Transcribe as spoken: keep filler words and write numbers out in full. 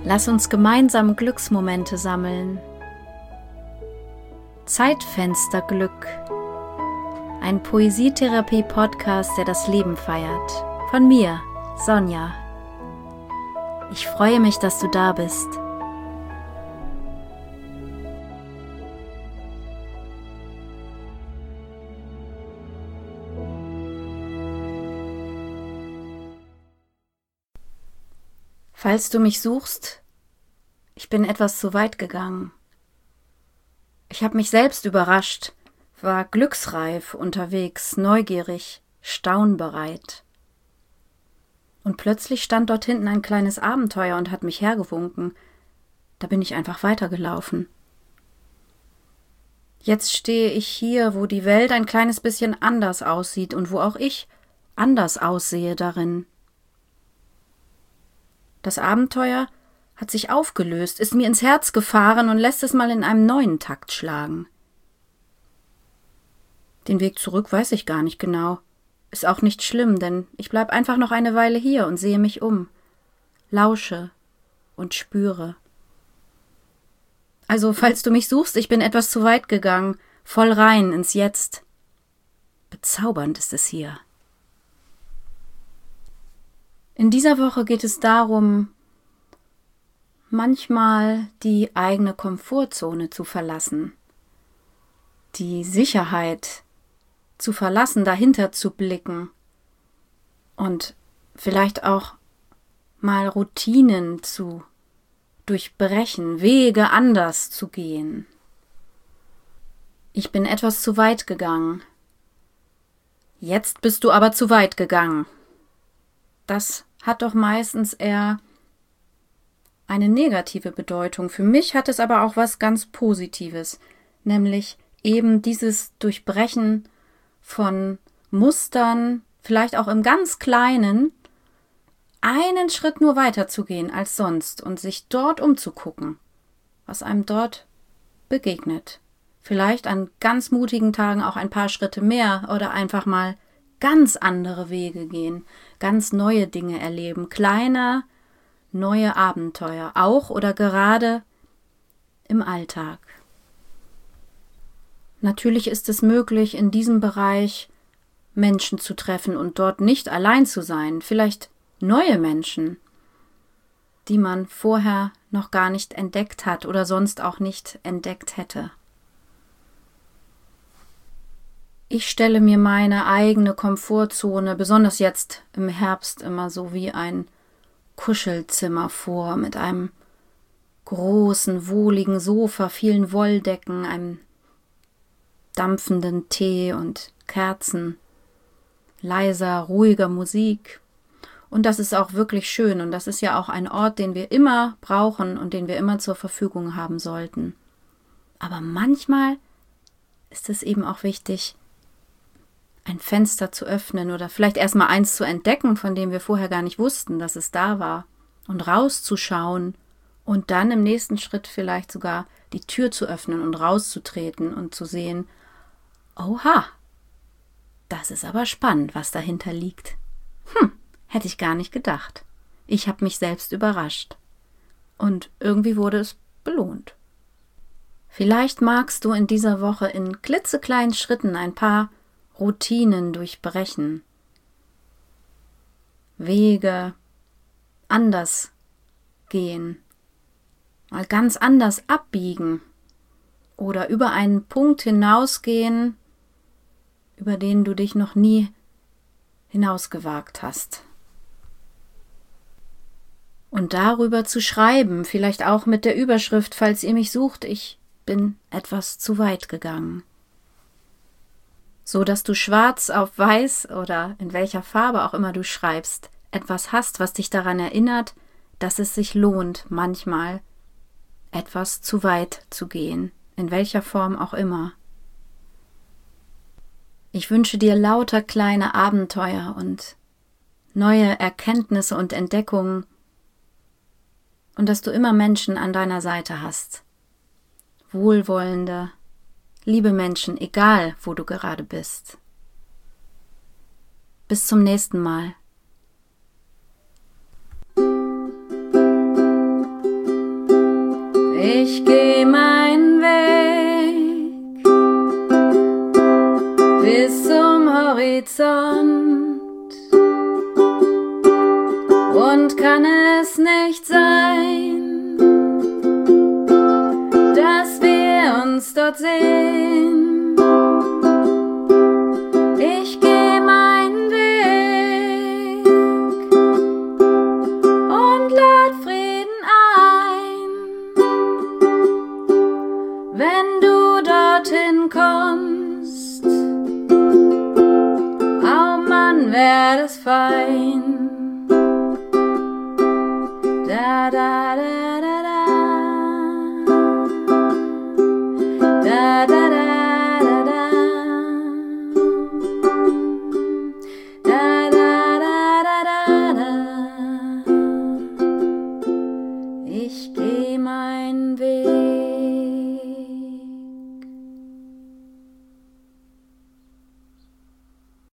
Lass uns gemeinsam Glücksmomente sammeln. Zeitfensterglück. Ein Poesietherapie-Podcast, der das Leben feiert. Von mir, Sonja. Ich freue mich, dass du da bist. Falls du mich suchst, ich bin etwas zu weit gegangen. Ich habe mich selbst überrascht, war glücksreif unterwegs, neugierig, staunbereit. Und plötzlich stand dort hinten ein kleines Abenteuer und hat mich hergewunken. Da bin ich einfach weitergelaufen. Jetzt stehe ich hier, wo die Welt ein kleines bisschen anders aussieht und wo auch ich anders aussehe darin. Das Abenteuer hat sich aufgelöst, ist mir ins Herz gefahren und lässt es mal in einem neuen Takt schlagen. Den Weg zurück weiß ich gar nicht genau. Ist auch nicht schlimm, denn ich bleib einfach noch eine Weile hier und sehe mich um, lausche und spüre. Also, falls du mich suchst, ich bin etwas zu weit gegangen, voll rein ins Jetzt. Bezaubernd ist es hier. In dieser Woche geht es darum, manchmal die eigene Komfortzone zu verlassen, die Sicherheit zu verlassen, dahinter zu blicken und vielleicht auch mal Routinen zu durchbrechen, Wege anders zu gehen. Ich bin etwas zu weit gegangen. Jetzt bist du aber zu weit gegangen. Das hat doch meistens eher eine negative Bedeutung. Für mich hat es aber auch was ganz Positives, nämlich eben dieses Durchbrechen von Mustern, vielleicht auch im ganz Kleinen, einen Schritt nur weiter zu gehen als sonst und sich dort umzugucken, was einem dort begegnet. Vielleicht an ganz mutigen Tagen auch ein paar Schritte mehr oder einfach mal ganz andere Wege gehen, ganz neue Dinge erleben, kleine, neue Abenteuer, auch oder gerade im Alltag. Natürlich ist es möglich, in diesem Bereich Menschen zu treffen und dort nicht allein zu sein, vielleicht neue Menschen, die man vorher noch gar nicht entdeckt hat oder sonst auch nicht entdeckt hätte. Ich stelle mir meine eigene Komfortzone, besonders jetzt im Herbst, immer so wie ein Kuschelzimmer vor, mit einem großen, wohligen Sofa, vielen Wolldecken, einem dampfenden Tee und Kerzen, leiser, ruhiger Musik. Und das ist auch wirklich schön und das ist ja auch ein Ort, den wir immer brauchen und den wir immer zur Verfügung haben sollten. Aber manchmal ist es eben auch wichtig, ein Fenster zu öffnen oder vielleicht erstmal eins zu entdecken, von dem wir vorher gar nicht wussten, dass es da war, und rauszuschauen und dann im nächsten Schritt vielleicht sogar die Tür zu öffnen und rauszutreten und zu sehen, oha, das ist aber spannend, was dahinter liegt. Hm, hätte ich gar nicht gedacht. Ich habe mich selbst überrascht. Und irgendwie wurde es belohnt. Vielleicht magst du in dieser Woche in klitzekleinen Schritten ein paar Routinen durchbrechen, Wege anders gehen, mal ganz anders abbiegen oder über einen Punkt hinausgehen, über den du dich noch nie hinausgewagt hast. Und darüber zu schreiben, vielleicht auch mit der Überschrift, falls ihr mich sucht, ich bin etwas zu weit gegangen. So dass du schwarz auf weiß oder in welcher Farbe auch immer du schreibst, etwas hast, was dich daran erinnert, dass es sich lohnt, manchmal etwas zu weit zu gehen, in welcher Form auch immer. Ich wünsche dir lauter kleine Abenteuer und neue Erkenntnisse und Entdeckungen und dass du immer Menschen an deiner Seite hast, wohlwollende, liebe Menschen, egal wo du gerade bist. Bis zum nächsten Mal. Und kann es nicht sein, dass wir uns dort sehen? Ich geh meinen Weg und lad Frieden ein. Wenn du dorthin kommst, oh Mann, wär das fein. Da da da da da da da da da da da da da da. Ich geh meinen Weg.